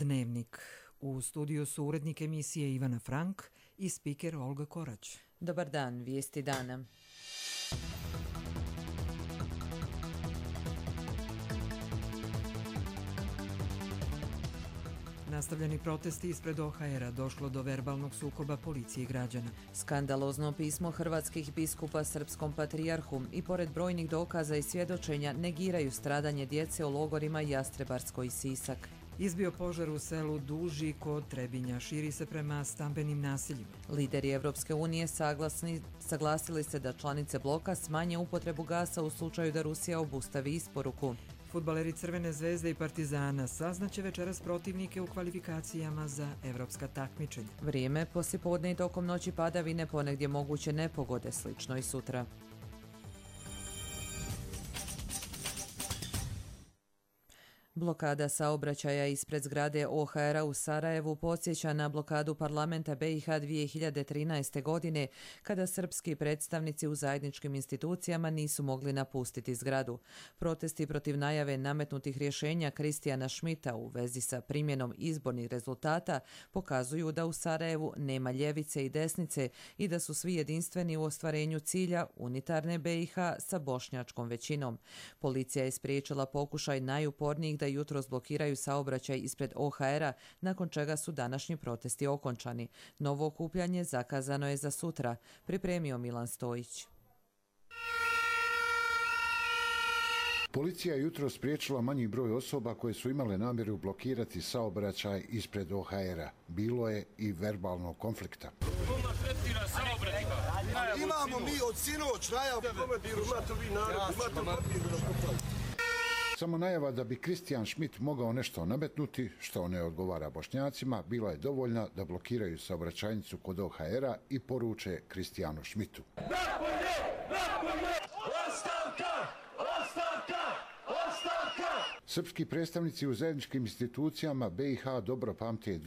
Dnevnik. U studiju su urednik emisije Ivana Frank i spiker Olga Korać. Dobar dan, vijesti dana. Nastavljeni protesti ispred OHR-a, došlo do verbalnog sukoba policije i građana. Skandalozno pismo hrvatskih biskupa srpskom patrijarhu i pored brojnih dokaza i svjedočenja negiraju stradanje djece u logorima Jastrebarsko i Sisak. Izbio požar u selu Duži kod Trebinja, širi se prema stambenim naseljima. Lideri Evropske unije saglasili se da članice bloka smanje upotrebu gasa u slučaju da Rusija obustavi isporuku. Fudbaleri Crvene zvezde i Partizana saznaće večeras protivnike u kvalifikacijama za evropska takmičenja. Vrijeme poslijepodne i tokom noći padavine, ponegdje moguće nepogode, slično i sutra. Blokada saobraćaja ispred zgrade OHR-a u Sarajevu podsjeća na blokadu parlamenta BiH 2013. godine, kada srpski predstavnici u zajedničkim institucijama nisu mogli napustiti zgradu. Protesti protiv najave nametnutih rješenja Kristijana Schmidta u vezi sa primjenom izbornih rezultata pokazuju da u Sarajevu nema ljevice i desnice i da su svi jedinstveni u ostvarenju cilja unitarne BiH sa bošnjačkom većinom. Policija je spriječila pokušaj najupornijih da jutros blokiraju saobraćaj ispred OHR-a, nakon čega su današnji protesti okončani. Novo okupljanje zakazano je za sutra, pripremio Milan Stojić. Policija je jutros spriječila manji broj osoba koje su imale namjeru blokirati saobraćaj ispred OHR-a. Bilo je i verbalnog konflikta. Imamo mi od sinoć najavu. Samo najava da bi Kristijan Schmidt mogao nešto nametnuti, što ne odgovara Bošnjacima, bila je dovoljna da blokiraju saobraćajnicu kod OHR-a i poruče Kristijanu Schmidtu. Srpski predstavnici u zajedničkim institucijama BiH dobro pamte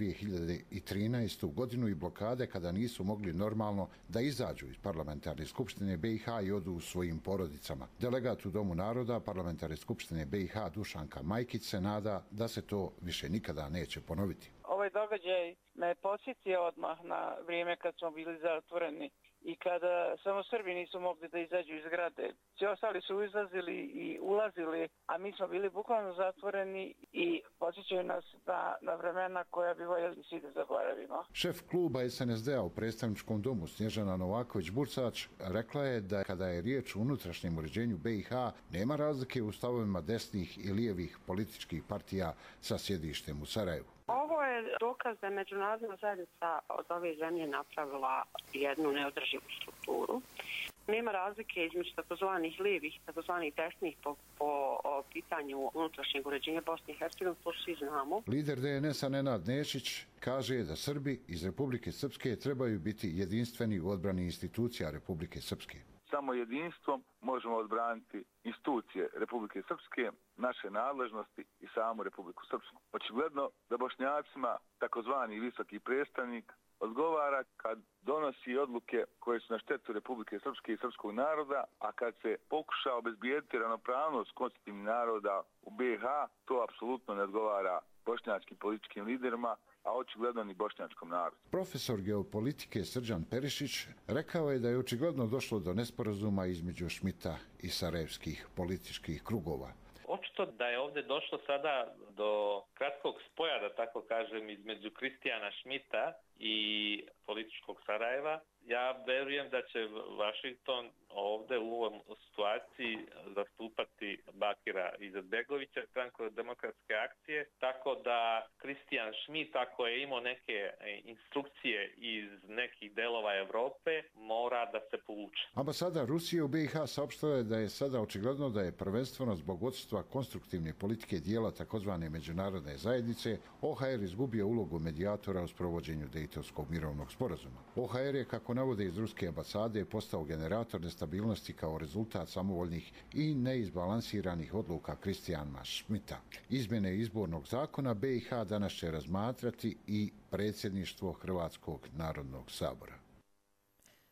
2013. godinu i blokade kada nisu mogli normalno da izađu iz parlamentarne skupštine BiH i odu u svojim porodicama. Delegat u Domu naroda parlamentarne skupštine BiH Dušanka Majkić se nada da se to više nikada neće ponoviti. Ovaj događaj me podsjetio odmah na vrijeme kad smo bili zatvoreni i kada samo Srbi nisu mogli da izađu iz zgrade. Svi ostali su izlazili i ulazili, a mi smo bili bukvalno zatvoreni i podsjećaju nas na vremena koja bi voljeli svi da zaboravimo. Šef kluba SNSD-a u predstavničkom domu Snježana Novaković-Bursač rekla je da kada je riječ o unutrašnjem uređenju BiH nema razlike u stavovima desnih i lijevih političkih partija sa sjedištem u Sarajevu. Ovo je dokaz da je međunarodna zajednica od ove zemlje napravila jednu neodrživu strukturu. Nema razlike između takozvanih lijevih i takozvanih desnih po pitanju unutrašnjeg uređenja Bosne i Hercegovine, to svi znamo. Lider DNS-a Nenad Nešić kaže da Srbi iz Republike Srpske trebaju biti jedinstveni u odbrani institucija Republike Srpske. Samo jedinstvom možemo odbraniti institucije Republike Srpske, naše nadležnosti i samu Republiku Srpsku. Očigledno da Bošnjacima takozvani visoki predstavnik odgovara kad donosi odluke koje su na štetu Republike Srpske i srpskog naroda, a kad se pokuša obezbijediti ravnopravnost konstitutivnih naroda u BiH, to apsolutno ne odgovara bošnjačkim političkim liderima, a očigledno ni bošnjačkom narodu. Profesor geopolitike Srđan Perišić rekao je da je očigledno došlo do nesporazuma između Schmidta i sarajevskih političkih krugova. Očito da je ovdje došlo sada do kratkog spoja, da tako kažem, između Kristijana Schmidta i političkog Sarajeva. Ja vjerujem da će Washington ovdje u ovom situaciji zastupati Bakira Izetbegovića, stranku Demokratske akcije, tako da Kristijan Schmidt, ako je imao neke instrukcije iz nekih delova Europe, mora da se povuče. Ambasada Rusije u BiH saopštila je da je sada očigledno da je prvenstveno zbog odsustva konstruktivne politike dijela takozvane međunarodne zajednice OHR izgubio ulogu medijatora u sprovođenju Dejtonskog mirovnog sporazuma. OHR je, kako navode iz ruske ambasade, postao generator nestabilnosti kao rezultat samovoljnih i neizbalansiranih odluka Kristijana Schmidta. Izmjene izbornog zakona BiH danas će razmatrati i predsjedništvo Hrvatskog narodnog sabora.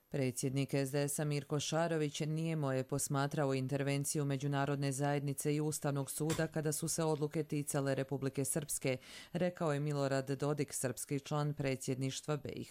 Predsjednik SDS-a Mirko Šarović nijemo je posmatrao intervenciju međunarodne zajednice i Ustavnog suda kada su se odluke ticale Republike Srpske, rekao je Milorad Dodik, srpski član predsjedništva BiH.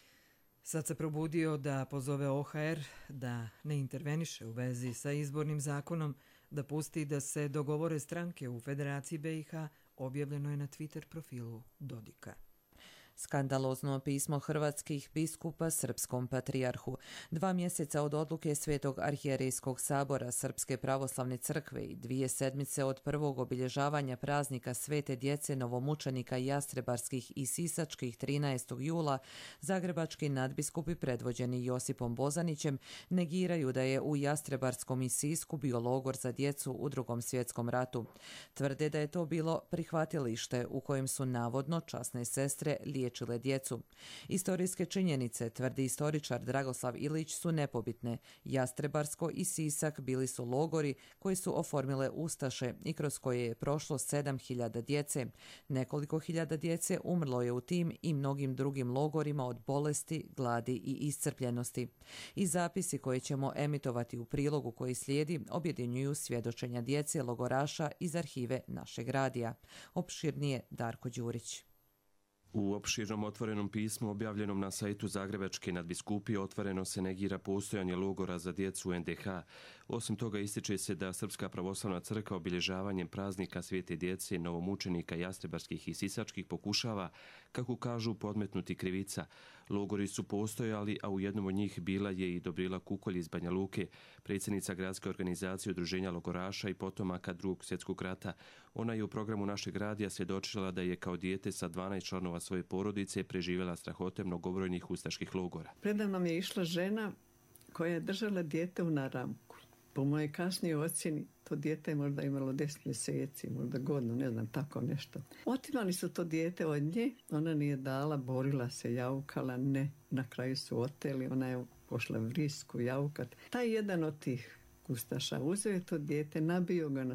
Sad se probudio da pozove OHR da ne interveniše u vezi sa izbornim zakonom, da pusti da se dogovore stranke u Federaciji BiH, objavljeno je na Twitter profilu Dodika. Skandalozno pismo hrvatskih biskupa srpskom patrijarhu. 2 mjeseca od odluke Svetog arhijerejskog sabora Srpske pravoslavne crkve i 2 sedmice od prvog obilježavanja praznika Svete djece novomučenika jastrebarskih i sisačkih 13. jula, zagrebački nadbiskupi predvođeni Josipom Bozanićem negiraju da je u Jastrebarskom i Sisku bio logor za djecu u Drugom svjetskom ratu. Tvrde da je to bilo prihvatilište u kojem su navodno časne sestre liječile djecu. Istorijske činjenice, tvrdi istoričar Dragoslav Ilić, su nepobitne. Jastrebarsko i Sisak bili su logori koji su oformile ustaše i kroz koje je prošlo 7.000 djece. Nekoliko hiljada djece umrlo je u tim i mnogim drugim logorima od bolesti, gladi i iscrpljenosti. I zapisi koje ćemo emitovati u prilogu koji slijedi objedinjuju svjedočenja djece logoraša iz arhive našeg radija. Opširnije Darko Đurić. U opširnom otvorenom pismu objavljenom na sajtu Zagrebačke nadbiskupije otvoreno se negira postojanje logora za djecu u NDH. Osim toga ističe se da Srpska pravoslavna crkva obilježavanjem praznika Svete djece novomučenika jastrebarskih i sisačkih pokušava, kako kažu, podmetnuti krivica. Logori su postojali, a u jednom od njih bila je i Dobrila Kukolj iz Banja Luke, predsjednica gradske organizacije Udruženja logoraša i potomaka Drugog svjetskog rata. Ona je u programu našeg radija svjedočila da je kao dijete sa 12 članova svoje porodice preživjela strahote mnogobrojnih ustaških logora. Predavnom je išla žena koja je držala dijete u naramku. Po mojoj kasnijoj ocjeni to dijete je možda imalo 10 mjeseci, možda godinu, ne znam, tako nešto. Otimali su to dijete od nje, ona nije dala, borila se, jaukala, ne. Na kraju su oteli, ona je pošla u Risku jaukat. Taj jedan od tih ustaša uzeo je to dijete, nabio ga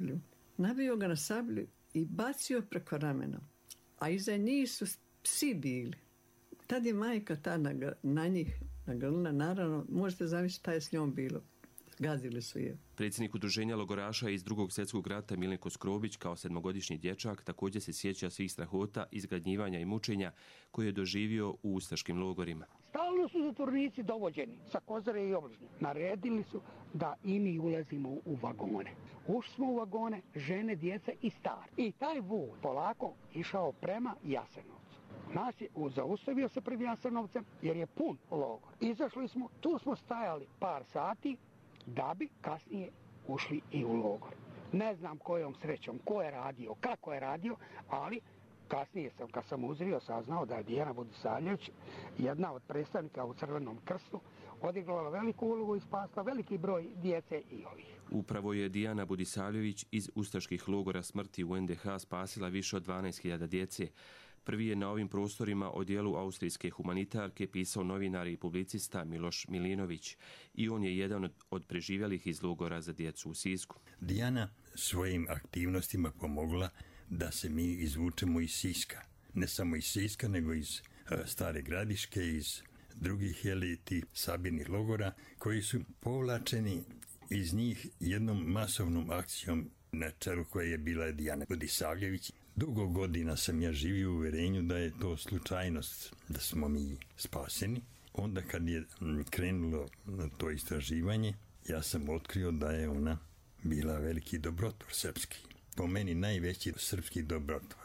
na sablju i bacio preko ramena. A iza njih su psi bili. Tad je majka ta na njih nagrlila, naravno, možete zamisliti šta je s njom bilo. Gazili su je. Predsjednik Udruženja logoraša iz Drugog svjetskog rata Milenko Skrobić kao 7-godišnji dječak također se sjeća svih strahota, izgladnjivanja i mučenja koje je doživio u ustaškim logorima. Stalno su zatvornici dovođeni sa Kozare i Obližnje. Naredili su da i mi ulazimo u vagone. Ušli smo u vagone, žene, djeca i stari. I taj voz polako išao prema Jasenovcu. Nas je zaustavio se pred Jasenovcem jer je pun logor. Izašli smo, tu smo stajali par sati da bi kasnije ušli i u logor. Ne znam kojom srećom, ko je radio, kako je radio, ali kasnije sam, kad sam uzrio, saznao da je Dijana Budisavljević, jedna od predstavnika u Crvenom krstu, odigrala veliku ulogu i spasla veliki broj djece i ovih. Upravo je Dijana Budisavljević iz ustaških logora smrti u NDH spasila više od 12.000 djece. Prvi je na ovim prostorima o dijelu austrijske humanitarke pisao novinar i publicista Miloš Milinović i on je jedan od preživjelih iz logora za djecu u Sisku. Dijana svojim aktivnostima pomogla da se mi izvučemo iz Siska. Ne samo iz Siska, nego iz Stare Gradiške, iz drugih tih sabirnih logora koji su povlačeni iz njih jednom masovnom akcijom na čelu koje je bila Dijana Budisavljević. Dugo godina sam ja živio u uvjerenju da je to slučajnost, da smo mi spaseni. Onda kad je krenulo to istraživanje, ja sam otkrio da je ona bila veliki dobrotvor srpski. Po meni najveći srpski dobrotvor.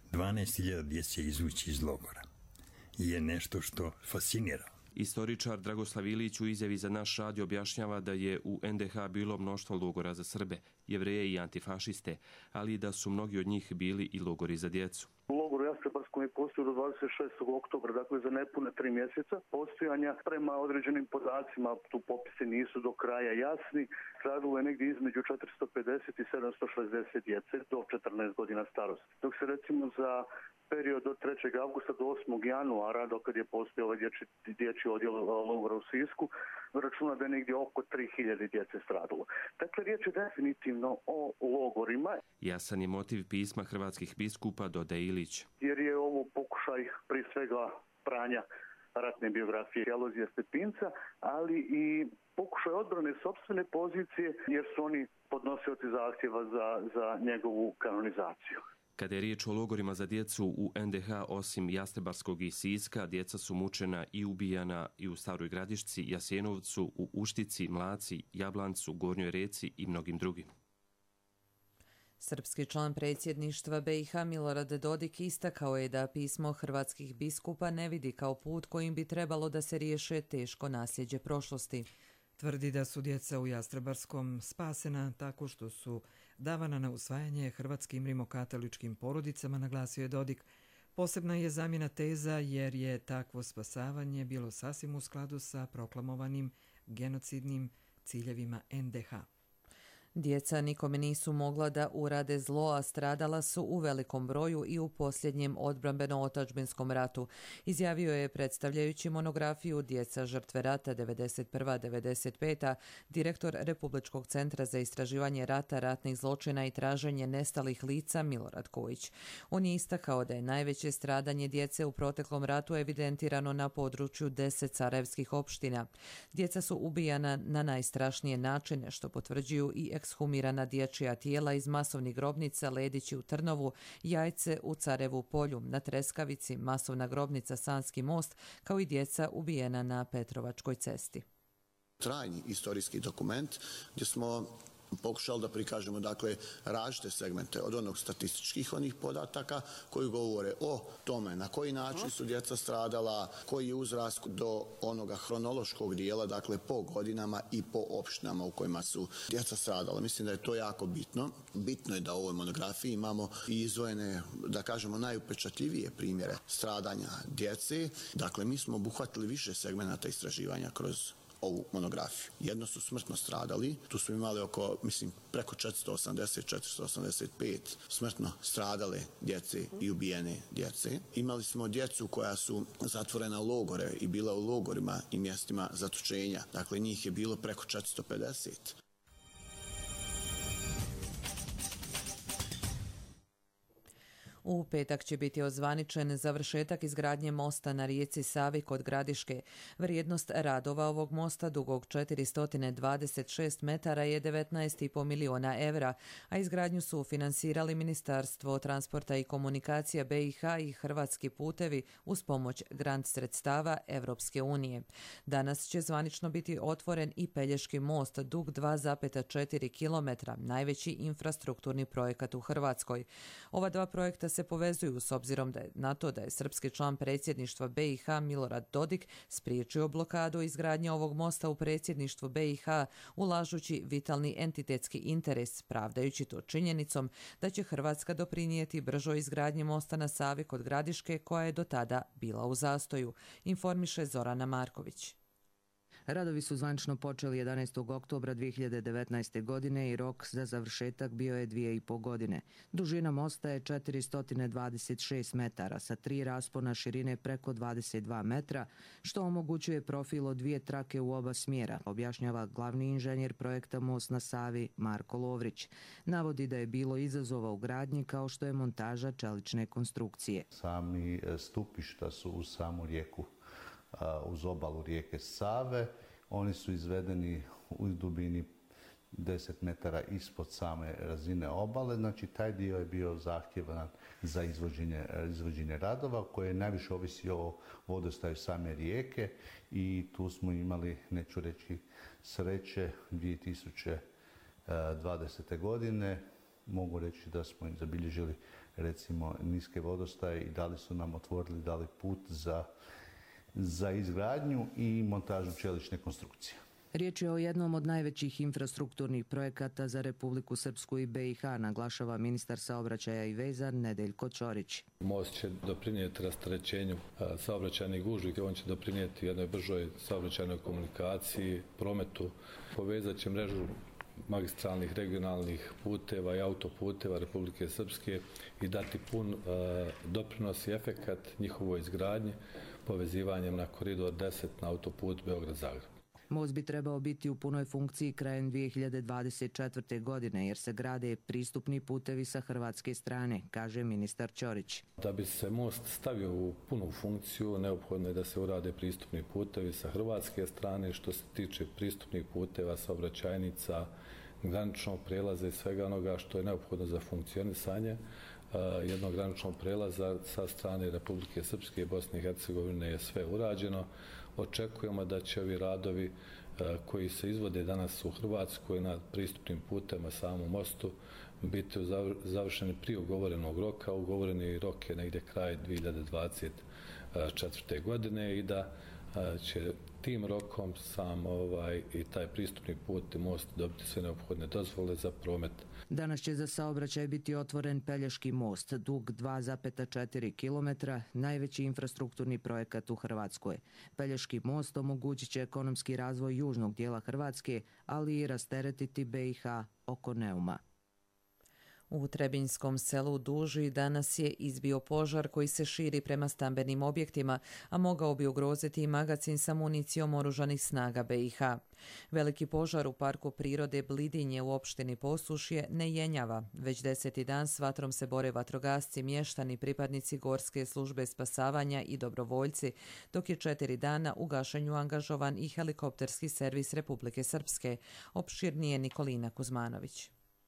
12.000 djece izvući iz logora je nešto što fascinira. Istoričar Dragoslav Ilić u izjavi za naš radio objašnjava da je u NDH bilo mnoštvo logora za Srbe, Jevreje i antifašiste, ali i da su mnogi od njih bili i logori za djecu. U logoru Jastrebarskom je postojao do 26. oktobra, dakle za nepune 3 mjeseca postojanja. Prema određenim podacima, tu popisi nisu do kraja jasni, stradalo je negdje između 450 i 760 djece do 14 godina starosti. Dok se recimo za period od 3. avgusta do 8. januara, dokad je postojao ovaj dječji odjel logora u Sisku, računa da je negdje oko 3.000 djece stradalo. Dakle, riječ je definitivno o logorima. Jasan je motiv pisma hrvatskih biskupa, dodaje Ilić. Jer je ovo pokušaj prije svega pranja ratne biografije Alojzija Stepinca, ali i pokušaj odbrane sopstvene pozicije jer su oni podnosioci zahtjeva za njegovu kanonizaciju. Kada je riječ o logorima za djecu u NDH, osim Jastrebarskog i Siska, djeca su mučena i ubijana i u Staroj Gradišci, Jasenovcu, u Uštici, Mlaci, Jablancu, Gornjoj Reci i mnogim drugim. Srpski član predsjedništva BiH Milorad Dodik istakao je da pismo hrvatskih biskupa ne vidi kao put kojim bi trebalo da se riješe teško nasljeđe prošlosti. Tvrdi da su djeca u Jastrebarskom spasena tako što su davana na usvajanje hrvatskim rimokatoličkim porodicama, naglasio je Dodik. Posebna je zamjena teza jer je takvo spasavanje bilo sasvim u skladu sa proklamovanim genocidnim ciljevima NDH. Djeca nikome nisu mogla da urade zlo, a stradala su u velikom broju i u posljednjem odbrambeno-otačbinskom ratu, izjavio je predstavljajući monografiju Djeca žrtve rata 91-95. direktor Republičkog centra za istraživanje rata, ratnih zločina i traženje nestalih lica Milorad Kojić. On je istakao da je najveće stradanje djece u proteklom ratu evidentirano na području 10 sarajevskih opština. Djeca su ubijana na najstrašnije načine, što potvrđuju i ekshumirana dječja tijela iz masovnih grobnica Ledići u Trnovu, Jajce u Carevu polju, na Treskavici, masovna grobnica Sanski most, kao i djeca ubijena na Petrovačkoj cesti. Trajni istorijski dokument gdje smo pokušali da prikažemo dakle različite segmente od onog statističkih onih podataka koji govore o tome na koji način su djeca stradala, koji je uzrast do onoga hronološkog dijela, dakle po godinama i po opštinama u kojima su djeca stradala. Mislim da je to jako bitno. Bitno je da u ovoj monografiji imamo i izdvojene, da kažemo, najupečatljivije primjere stradanja djece. Dakle, mi smo obuhvatili više segmenata istraživanja kroz ovu monografiju. Jedno su smrtno stradali, tu smo imali oko, preko 480-485 smrtno stradale djece i ubijene djece. Imali smo djecu koja su zatvorena u logore i bila u logorima i mjestima zatočenja. Dakle, njih je bilo preko 450. U petak će biti ozvaničen završetak izgradnje mosta na rijeci Savi kod Gradiške. Vrijednost radova ovog mosta dugog 426 metara je 19,5 miliona evra, a izgradnju su finansirali Ministarstvo transporta i komunikacija BiH i Hrvatski putevi uz pomoć grant sredstava Evropske unije. Danas će zvanično biti otvoren i Pelješki most dug 2,4 km, najveći infrastrukturni projekat u Hrvatskoj. Ova dva projekta se povezuju s obzirom na to da je srpski član predsjedništva BiH Milorad Dodik spriječio blokadu izgradnje ovog mosta u predsjedništvu BiH, ulažući vitalni entitetski interes, pravdajući to činjenicom da će Hrvatska doprinijeti bržoj izgradnji mosta na Savi kod Gradiške, koja je do tada bila u zastoju, informiše Zorana Marković. Radovi su zvanično počeli 11. oktobra 2019. godine i rok za završetak bio je 2,5 godine. Dužina mosta je 426 metara sa 3 raspona širine preko 22 metra, što omogućuje profil od 2 trake u oba smjera, objašnjava glavni inženjer projekta Most na Savi Marko Lovrić. Navodi da je bilo izazova u gradnji kao što je montaža čelične konstrukcije. Sami stupišta su uz samu rijeku, uz obalu rijeke Save. Oni su izvedeni u dubini 10 metara ispod same razine obale. Znači, taj dio je bio zahtjevan za izvođenje radova, koje najviše ovisi o vodostaju same rijeke i tu smo imali, neću reći sreće, 2020. godine. Mogu reći da smo zabilježili recimo niske vodostaje i otvorili put za izgradnju i montažu čelične konstrukcije. Riječ je o jednom od najvećih infrastrukturnih projekata za Republiku Srpsku i BiH, naglašava ministar saobraćaja i veza Nedeljko Ćorić. Most će doprinijeti rasterećenju saobraćajnih gužvi, on će doprinijeti jednoj bržoj saobraćajnoj komunikaciji, prometu, povezat će mrežu magistralnih regionalnih puteva i autoputeva Republike Srpske i dati pun doprinos i efekat njihovoj izgradnji povezivanjem na koridor 10 na autoput Beograd-Zagreb. Most bi trebao biti u punoj funkciji krajem 2024. godine jer se grade pristupni putevi sa hrvatske strane, kaže ministar Ćorić. Da bi se most stavio u punu funkciju, neophodno je da se urade pristupni putevi sa hrvatske strane. Što se tiče pristupnih puteva, saobraćajnica, graničnog prelaza i svega onoga što je neophodno za funkcionisanje jednog graničnog prelaza sa strane Republike Srpske i Bosne i Hercegovine je sve urađeno. Očekujemo da će ovi radovi koji se izvode danas u Hrvatskoj na pristupnim putevima samom mostu biti završeni prije ugovorenog roka. Ugovoreni rok je negdje kraj 2024. godine i da će tim rokom sam i taj pristupni put i most dobiti sve neophodne dozvole za promet. Danas će za saobraćaj biti otvoren Pelješki most, dug 2,4 km, najveći infrastrukturni projekat u Hrvatskoj. Pelješki most omogućit će ekonomski razvoj južnog dijela Hrvatske, ali i rasteretiti BiH oko Neuma. U Trebinjskom selu Duži danas je izbio požar koji se širi prema stambenim objektima, a mogao bi ugroziti i magacin sa municijom oružanih snaga BiH. Veliki požar u parku prirode Blidinje u opštini Posušje ne jenjava. Već 10. dan s vatrom se bore vatrogasci, mještani, pripadnici Gorske službe spasavanja i dobrovoljci, dok je 4 dana u gašenju angažovan i helikopterski servis Republike Srpske. Opširnije Nikolina Kuzmanović.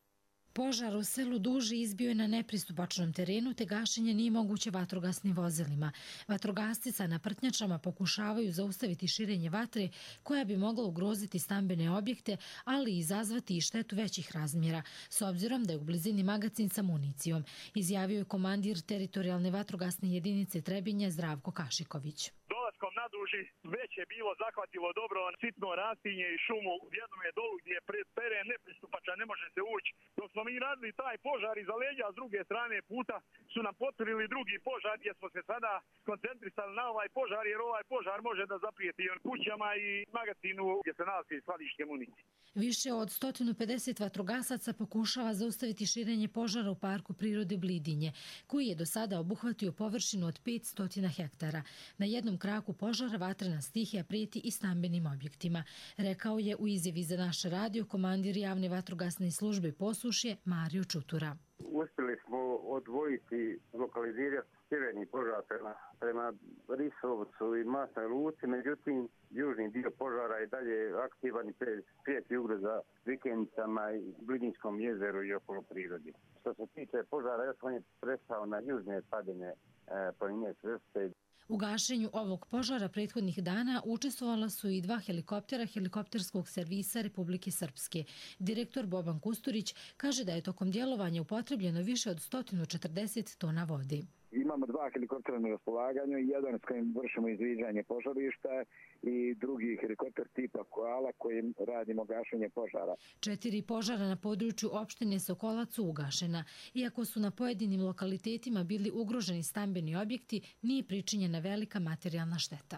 Požar u selu Duži izbio je na nepristupačnom terenu, te gašenje nije moguće vatrogasnim vozilima. Vatrogasci sa naprtnjačama pokušavaju zaustaviti širenje vatre koja bi mogla ugroziti stambene objekte, ali i izazvati i štetu većih razmjera, s obzirom da je u blizini magacin sa municijom, izjavio je komandir teritorijalne vatrogasne jedinice Trebinje Zdravko Kašiković. Dolaskom na Duži već je bilo zahvatilo dobro sitno rastinje i šumu u jednom je dolu gdje je teren nepristupačan, ne može se ući. Dok smo mi radili taj požar iza leđa, s druge strane puta su nam potvorili drugi požar gdje smo se sada koncentrisali na ovaj požar jer ovaj požar može da zaprijeti i kućama i magacinu gdje se nalazi skladište municije. Više od 150 vatrogasaca pokušava zaustaviti širenje požara u parku prirode Blidinje, koji je do sada obuhvatio površinu od 500 hektara. Na jednom kraku požara vatrena stihija prijeti i stambenim objektima, rekao je u izjavi za naš radio komandir javne vatrogasne službe Posušje Mario Čutura. Uspjeli smo odvojiti, lokalizirati sjeverni požar prema Risovcu i Masnoj Luci, međutim južni dio požara je dalje aktivan i prijeti ugroza vikendicama i Blidinjskom jezeru i okolo prirodi. Što se tiče požara, još on je prešao na južne padine planine Svrste. U gašenju ovog požara prethodnih dana učestvovala su i 2 helikoptera helikopterskog servisa Republike Srpske. Direktor Boban Kusturić kaže da je tokom djelovanja upotrebljeno više od 140 tona vode. Imamo 2 helikoptera na raspolaganju, jedan s kojim vršimo izviđanje požarišta i drugi helikopter tipa Koala kojim radimo gašenje požara. 4 požara na području opštine Sokolac su ugašena. Iako su na pojedinim lokalitetima bili ugroženi stambeni objekti, nije pričinjena velika materijalna šteta.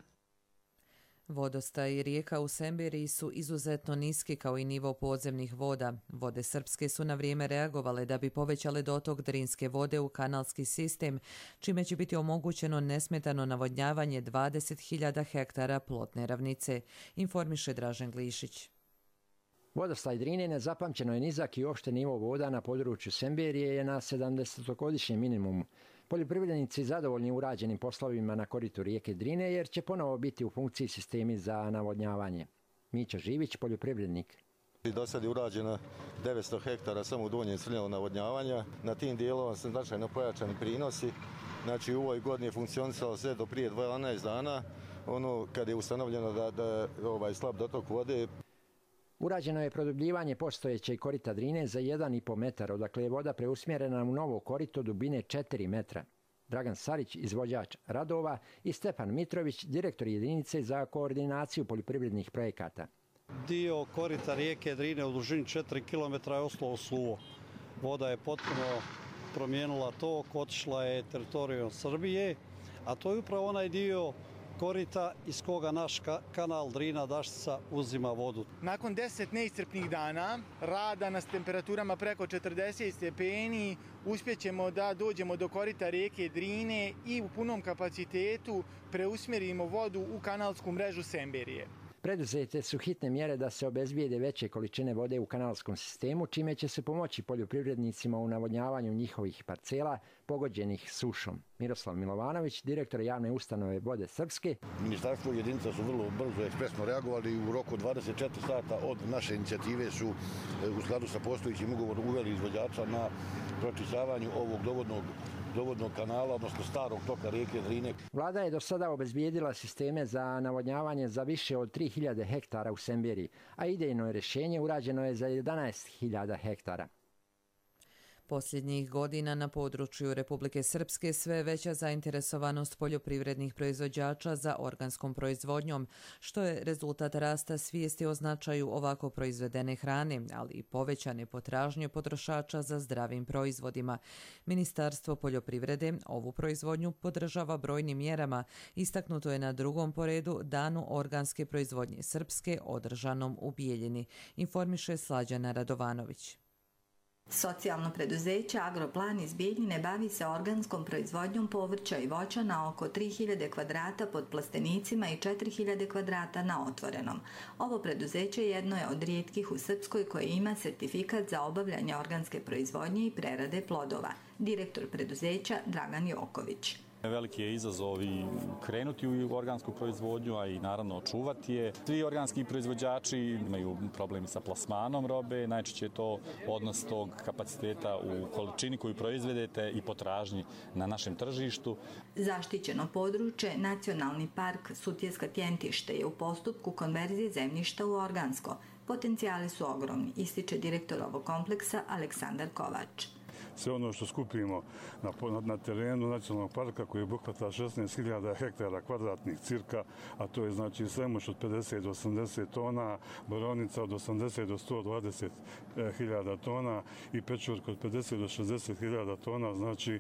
Vodostaj i rijeka u Semberiji su izuzetno niski kao i nivo podzemnih voda. Vode Srpske su na vrijeme reagovale da bi povećale dotok Drinske vode u kanalski sistem, čime će biti omogućeno nesmetano navodnjavanje 20.000 hektara plotne ravnice, informiše Dražen Glišić. Vodostaj Drine nezapamćeno je nizak i opšte nivo voda na području Semberije je na 70-godišnjem minimumu. Poljoprivrednici zadovoljni urađenim poslovima na koritu rijeke Drine jer će ponovo biti u funkciji sistemi za navodnjavanje. Mića Živić, poljoprivrednik. Do sad je urađeno 900 hektara samo u donjem crnjavu navodnjavanja. Na tim dijelovima su značajno pojačani prinosi. Znači u ovoj godini je funkcionisalo sve do prije 12 dana. Ono kad je ustanovljeno da slab dotok vode. Urađeno je produbljivanje postojećeg korita Drine za 1,5 metar, odakle je voda preusmjerena u novo korito dubine 4 metra. Dragan Sarić, izvođač radova, i Stefan Mitrović, direktor jedinice za koordinaciju poljoprivrednih projekata. Dio korita rijeke Drine u dužini 4 km je ostalo suvo. Voda je potpuno promijenila tok, otišla je teritorijom Srbije, a to je upravo onaj dio korita iz koga naš kanal Drina Daštica uzima vodu. Nakon 10 neiscrpnih dana rada na temperaturama preko 40 stepeni uspjećemo da dođemo do korita rijeke Drine i u punom kapacitetu preusmjerimo vodu u kanalsku mrežu Semberije. Preduzete su hitne mjere da se obezbijede veće količine vode u kanalskom sistemu, čime će se pomoći poljoprivrednicima u navodnjavanju njihovih parcela pogođenih sušom. Miroslav Milovanović, direktor javne ustanove Vode Srpske. Ministarstvo i jedinica su vrlo brzo i ekspresno reagovali i u roku 24 sata od naše inicijative su u skladu sa postojećim ugovorom uveli izvođača na pročišćavanju ovog dovodnog kanala, odnosno starog toka rijeke Drine. Vlada je do sada obezbijedila sisteme za navodnjavanje za više od 3000 hektara u Semberiji, a idejno rješenje urađeno je za 11.000 hektara. Posljednjih godina na području Republike Srpske sve veća zainteresovanost poljoprivrednih proizvođača za organskom proizvodnjom, što je rezultat rasta svijesti o značaju ovako proizvedene hrane, ali i povećane potražnje potrošača za zdravim proizvodima. Ministarstvo poljoprivrede ovu proizvodnju podržava brojnim mjerama. Istaknuto je na drugom po redu Danu organske proizvodnje Srpske održanom u Bijeljini, informiše Slađana Radovanović. Socijalno preduzeće Agroplan iz Bijeljine bavi se organskom proizvodnjom povrća i voća na oko 3000 kvadrata pod plastenicima i 4000 kvadrata na otvorenom. Ovo preduzeće jedno je od rijetkih u Srpskoj koje ima sertifikat za obavljanje organske proizvodnje i prerade plodova. Direktor preduzeća Dragan Joković. Veliki je izazov i krenuti u organsku proizvodnju, a i naravno očuvati je. Svi organski proizvođači imaju problemi sa plasmanom robe, najčešće je to odnos tog kapaciteta u količini koju proizvedete i potražnji na našem tržištu. Zaštićeno područje, Nacionalni park Sutjeska Tjentište je u postupku konverzije zemljišta u organsko. Potencijali su ogromni, ističe direktor ovog kompleksa Aleksandar Kovač. Sve ono što skupimo na terenu nacionalnog parka koji obuhvata 16.000 hektara kvadratnih cirka, a to je znači Semuš od 50 do 80 tona, Borovnica od 80 do 120.000 tona i Pečurk od 50 do 60.000 tona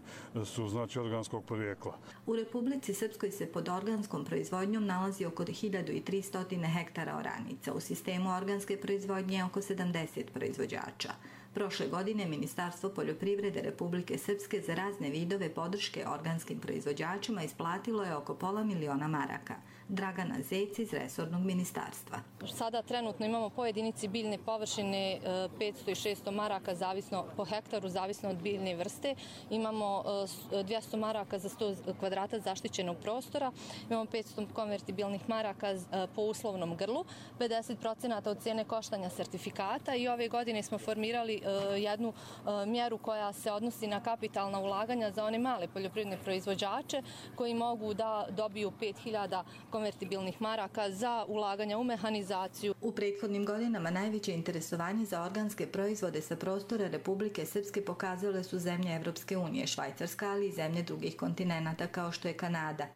su organskog porijekla. U Republici Srpskoj se pod organskom proizvodnjom nalazi oko 1300 hektara oranica. U sistemu organske proizvodnje je oko 70 proizvođača. Prošle godine Ministarstvo poljoprivrede Republike Srpske za razne vidove podrške organskim proizvođačima isplatilo je oko $500.000 maraka. Dragana Zec iz resornog ministarstva. Sada trenutno imamo po jedinici biljne površine 500 i 600 maraka zavisno po hektaru, zavisno od biljne vrste. Imamo 200 maraka za 100 kvadrata zaštićenog prostora. Imamo 500 konvertibilnih maraka po uslovnom grlu, 50% od cijene koštanja sertifikata i ove godine smo formirali jednu mjeru koja se odnosi na kapitalna ulaganja za one male poljoprivredne proizvođače koji mogu da dobiju 5.000 konvertibilnih maraka za ulaganja u mehanizaciju. U prethodnim godinama najveće interesovanje za organske proizvode sa prostora Republike Srpske pokazale su zemlje Evropske unije, Švajcarska, ali i zemlje drugih kontinenata kao što je Kanada.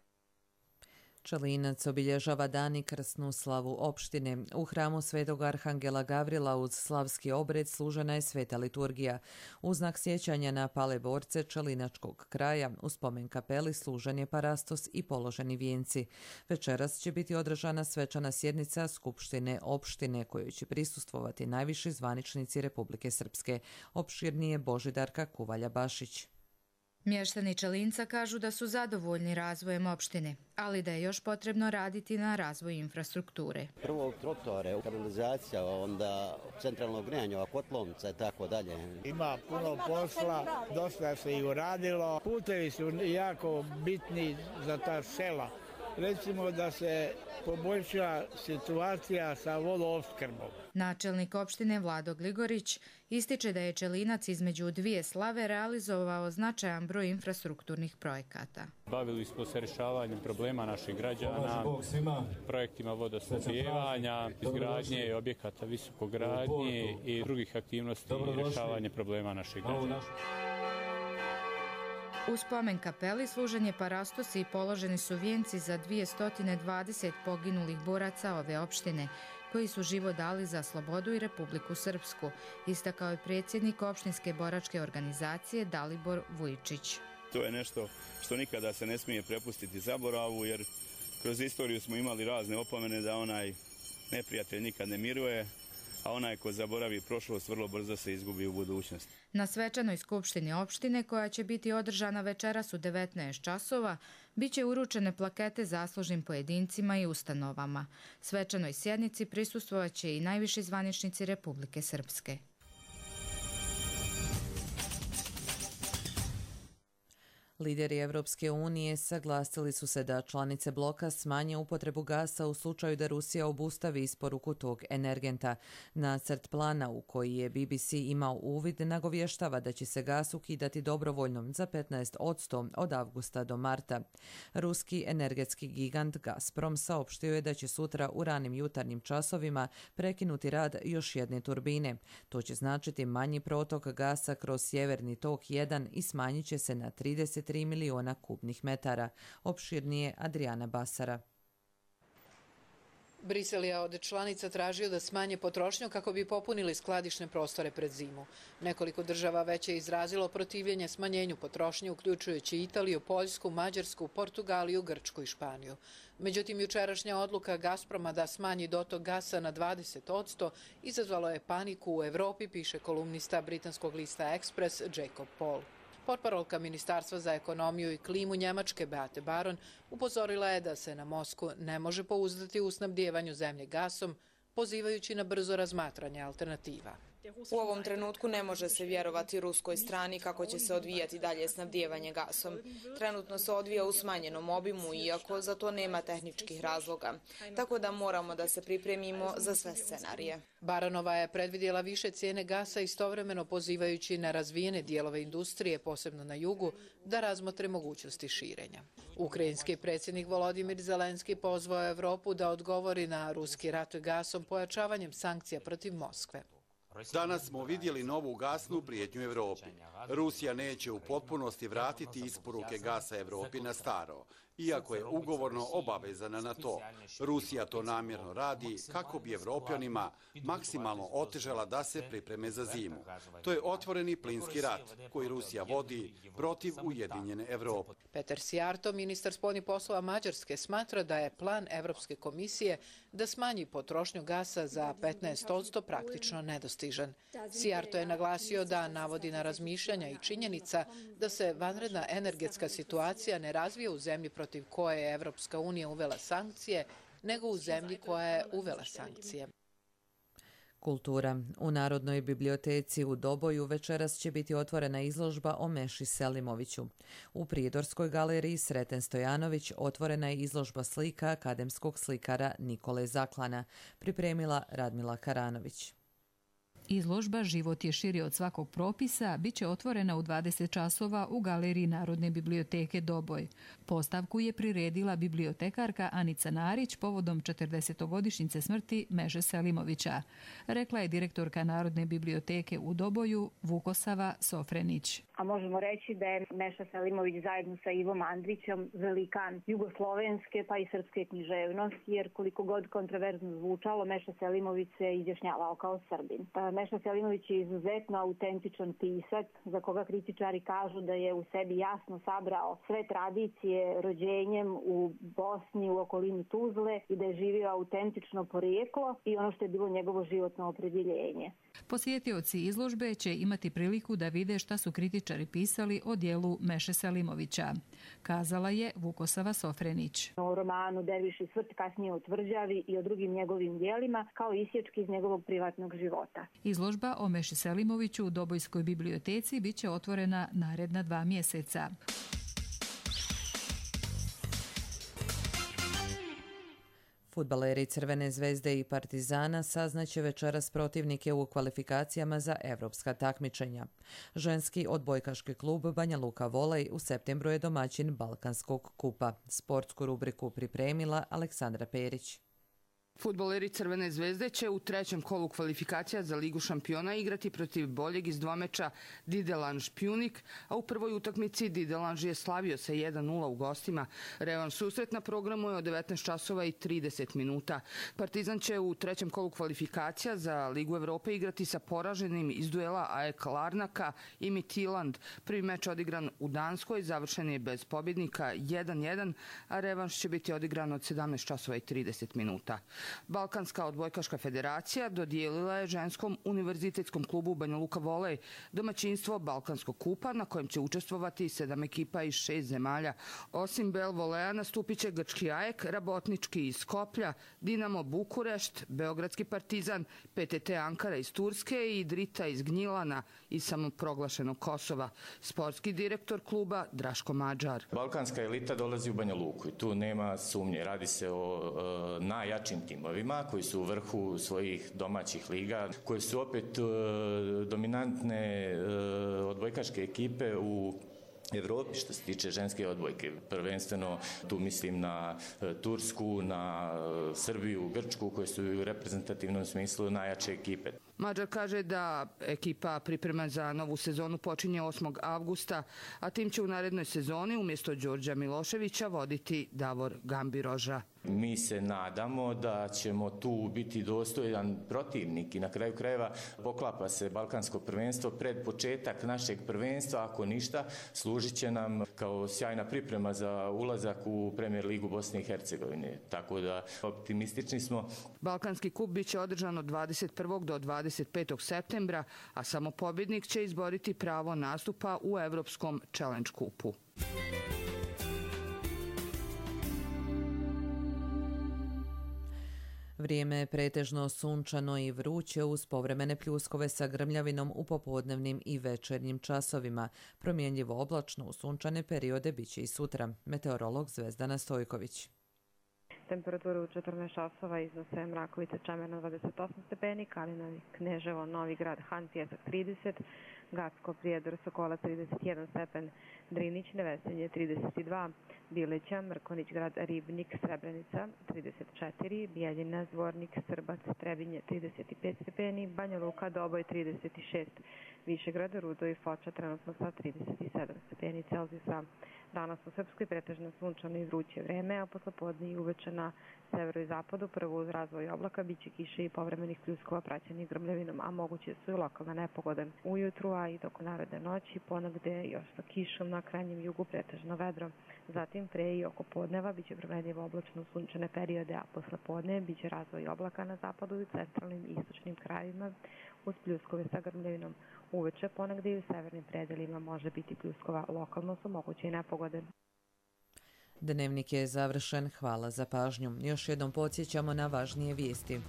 Čelinac obilježava dan i krsnu slavu opštine. U hramu Svetog Arhangela Gavrila uz slavski obred služena je sveta liturgija. U znak sjećanja na pale borce Čelinačkog kraja u spomen kapeli služen je parastos i položeni vijenci. Večeras će biti održana svečana sjednica Skupštine opštine kojoj će prisustvovati najviši zvaničnici Republike Srpske. Opširnije Božidarka Kuvalja-Bašić. Mještani Čelinca kažu da su zadovoljni razvojem opštine, ali da je još potrebno raditi na razvoju infrastrukture. Prvo trotoare, kanalizacija, onda centralno grejanje, kotlovnica i tako dalje. Ima puno posla, dosta se i uradilo. Putevi su jako bitni za ta sela. Recimo da se poboljša situacija sa vodoopskrbom. Načelnik opštine Vlado Gligorić ističe da je Čelinac između dvije slave realizovao značajan broj infrastrukturnih projekata. Bavili smo se rješavanjem problema naših građana, projektima vodosnabdijevanja, izgradnje objekata visokogradnje i drugih aktivnosti i rješavanje problema naših građana. U spomen kapeli služen je parastos i položeni su vijenci za 220 poginulih boraca ove opštine, koji su život dali za slobodu i Republiku Srpsku, istakao je predsjednik opštinske boračke organizacije Dalibor Vujčić. To je nešto što nikada se ne smije prepustiti zaboravu, jer kroz istoriju smo imali razne opomene da onaj neprijatelj nikad ne miruje, a onaj ko zaboravi prošlost vrlo brzo se izgubi u budućnosti. Na svečanoj skupštini opštine, koja će biti održana večeras u 19 časova, biće uručene plakete zaslužnim pojedincima i ustanovama. Svečanoj sjednici prisustvovaće i najviši zvaničnici Republike Srpske. Lideri Evropske unije saglasili su se da članice bloka smanje upotrebu gasa u slučaju da Rusija obustavi isporuku tog energenta. Nacrt plana u koji je BBC imao uvid nagovještava da će se gas ukidati dobrovoljno za 15% od avgusta do marta. Ruski energetski gigant Gazprom saopštio je da će sutra u ranim jutarnjim časovima prekinuti rad još jedne turbine. To će značiti manji protok gasa kroz Sjeverni tok 1 i smanjit će se na 33 miliona kubnih metara. Opširnije Adriana Basara. Brisel je od članica tražio da smanje potrošnju kako bi popunili skladišne prostore pred zimu. Nekoliko država već je izrazilo protivljenje smanjenju potrošnje, uključujući Italiju, Poljsku, Mađarsku, Portugaliju, Grčku i Španiju. Međutim, jučerašnja odluka Gazproma da smanji dotok gasa na 20% izazvalo je paniku u Evropi, piše kolumnista britanskog lista Express Jacob Paul. Portparolka Ministarstva za ekonomiju i klimu Njemačke Beate Baron upozorila je da se na Moskvu ne može pouzdati u snabdijevanju zemlje gasom, pozivajući na brzo razmatranje alternativa. U ovom trenutku ne može se vjerovati ruskoj strani kako će se odvijati dalje snabdijevanje gasom. Trenutno se odvija u smanjenom obimu, iako za to nema tehničkih razloga. Tako da moramo da se pripremimo za sve scenarije. Baronova je predvidjela više cijene gasa, istovremeno pozivajući na razvijene dijelove industrije, posebno na jugu, da razmotre mogućnosti širenja. Ukrajinski predsjednik Volodimir Zelenski pozvao Evropu da odgovori na ruski rat gasom pojačavanjem sankcija protiv Moskve. Danas smo vidjeli novu gasnu prijetnju Evropi. Rusija neće u potpunosti vratiti isporuke gasa Evropi na staro, iako je ugovorno obavezana na to. Rusija to namjerno radi kako bi Evropljanima maksimalno otežala da se pripreme za zimu. To je otvoreni plinski rat koji Rusija vodi protiv Ujedinjene Evrope. Peter Sijarto, ministar spoljnih poslova Mađarske, smatra da je plan Evropske komisije da smanji potrošnju gasa za 15% praktično nedostižan. Sijarto je naglasio da navodi na razmišljanja i činjenica da se vanredna energetska situacija ne razvija u zemlji protiv koje je Evropska unija uvela sankcije, nego u zemlji koja je uvela sankcije. Kultura. U Narodnoj biblioteci u Doboju večeras će biti otvorena izložba o Meši Selimoviću. U Prijedorskoj galeriji Sreten Stojanović otvorena je izložba slika akademskog slikara Nikole Zaklana, pripremila Radmila Karanović. Izložba Život je širi od svakog propisa biće otvorena u 20 časova u galeriji Narodne biblioteke Doboj. Postavku je priredila bibliotekarka Anica Narić povodom 40-godišnjice smrti Meše Selimovića, rekla je direktorka Narodne biblioteke u Doboju Vukosava Sofrenić. A možemo reći da je Meša Selimović zajedno sa Ivom Andrićem velikan jugoslovenske pa i srpske književnosti, jer koliko god kontroverzno zvučalo, Meša Selimović se izjašnjavao kao Srbin. Meša Selimović je izuzetno autentičan pisac, za koga kritičari kažu da je u sebi jasno sabrao sve tradicije rođenjem u Bosni, u okolini Tuzle i da je živio autentično porijeklo i ono što je bilo njegovo životno opredjeljenje. Posjetioci izložbe će imati priliku da vide šta su kritičari pisali o dijelu Meše Selimovića, kazala je Vukosava Sofrenić. O romanu Derviš i smrt, kasnije o Tvrđavi i o drugim njegovim dijelima, kao isječki iz njegovog privatnog života. Izložba o Meši Selimoviću u Dobojskoj biblioteci biće otvorena naredna 2 mjeseca. Fudbaleri Crvene zvezde i Partizana saznaće večeras protivnike u kvalifikacijama za evropska takmičenja. Ženski odbojkaški klub Banja Luka Volej u septembru je domaćin Balkanskog kupa. Sportsku rubriku pripremila Aleksandra Perić. Fudbaleri Crvene zvezde će u 3. kolu kvalifikacija za Ligu šampiona igrati protiv boljeg iz dvomeča Didelange-Pjunik, a u prvoj utakmici Didelange je slavio sa 1:0 u gostima. Revanš susret na programu je od 19 časova i 30 minuta. Partizan će u 3. kolu kvalifikacija za Ligu Evrope igrati sa poraženim iz duela AEK Larnaka i Midtjylland. Prvi meč odigran u Danskoj, završen je bez pobjednika 1:1, a revanš će biti odigran od 17 časova i 30 minuta. Balkanska odbojkaška federacija dodijelila je ženskom univerzitetskom klubu Banja Luka Volej domaćinstvo Balkanskog kupa na kojem će učestvovati 7 ekipa iz 6 zemalja. Osim Bel Voleja nastupit će grčki AEK, Rabotnički iz Skoplja, Dinamo Bukurešt, Beogradski Partizan, PTT Ankara iz Turske i Drita iz Gnjilana iz samoproglašenog Kosova. Sportski direktor kluba Draško Mađar. Balkanska elita dolazi u Banja Luku i tu nema sumnje. Radi se o najjačim timovima koji su u vrhu svojih domaćih liga, koje su opet dominantne odbojkaške ekipe u Evropi što se tiče ženske odbojke. Prvenstveno tu mislim na Tursku, na Srbiju, Grčku, koje su u reprezentativnom smislu najjače ekipe. Mađar kaže da ekipa priprema za novu sezonu počinje 8. avgusta, a tim će u narednoj sezoni umjesto Đorđa Miloševića voditi Davor Gambiroža. Mi se nadamo da ćemo tu biti dostojan protivnik i na kraju krajeva poklapa se Balkansko prvenstvo pred početak našeg prvenstva, ako ništa, služit će nam kao sjajna priprema za ulazak u Premier ligu Bosne i Hercegovine. Tako da optimistični smo. Balkanski kup biće održan od 21. do 25. septembra, a samo pobjednik će izboriti pravo nastupa u Evropskom Challenge kupu. Vrijeme je pretežno sunčano i vruće uz povremene pljuskove sa grmljavinom u popodnevnim i večernjim časovima. Promjenjivo oblačno u sunčane periode biće i sutra. Meteorolog Zvezdana Stojković. Temperatura u 14 časova iznose Mrakovica, Čemerna 28 stepeni, Kalinović, Kneževo, Novi Grad, Han, Pjesak 30, Gacko, Prijedor, Sokola 31 stepen, Drinić, Nevesenje 32, Bileća, Mrkonić, Grad, Ribnik, Srebrenica 34, Bijeljina, Zvornik, Srbac, Trebinje 35 stepeni, Banja Luka, Doboj 36, Višegrad, Rudo i Foča trenutno sa 37 stepeni Celzijusa. Danas u Srpskoj pretežno sunčano i vruće vreme, a poslepodne i uveče na severu i zapadu prvo uz razvoj oblaka biće kiše i povremenih pljuskova praćenih grmljavinom, a moguće su i lokalne nepogode. Ujutru, a i dok naredne noći, ponegde još sa kišom na krajnjem jugu pretežno vedro. Zatim pre i oko podneva biće promenljivo oblačno sunčane periode, a poslepodne biće razvoj oblaka na zapadu i centralnim i istočnim krajevima uz pljuskove sa grmljavinom. Uveče ponegde i u severnim predelima može biti pljuskova, lokalno su moguće i nepogode. Dnevnik je završen. Hvala za pažnju. Još jednom podsjećamo na važnije vijesti.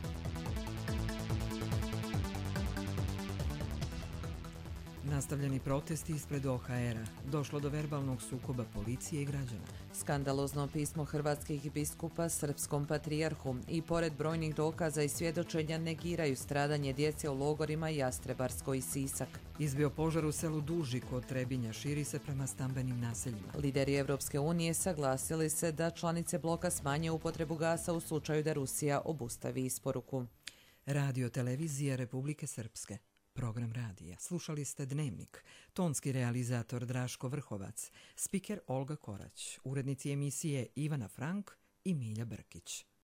Nastavljeni protesti ispred OHR-a. Došlo do verbalnog sukoba policije i građana. Skandalozno pismo hrvatskih biskupa srpskom patrijarhu i pored brojnih dokaza i svjedočenja negiraju stradanje djece u logorima Jastrebarsko i Sisak. Izbio požar u selu Duži kod Trebinja, širi se prema stambenim naseljima. Lideri Evropske unije saglasili se da članice bloka smanje upotrebu gasa u slučaju da Rusija obustavi isporuku. Radio televizija Republike Srpske. Program radija. Slušali ste Dnevnik. Tonski realizator Draško Vrhovac. Spiker Olga Korać. Urednici emisije Ivana Frank i Milja Brkić.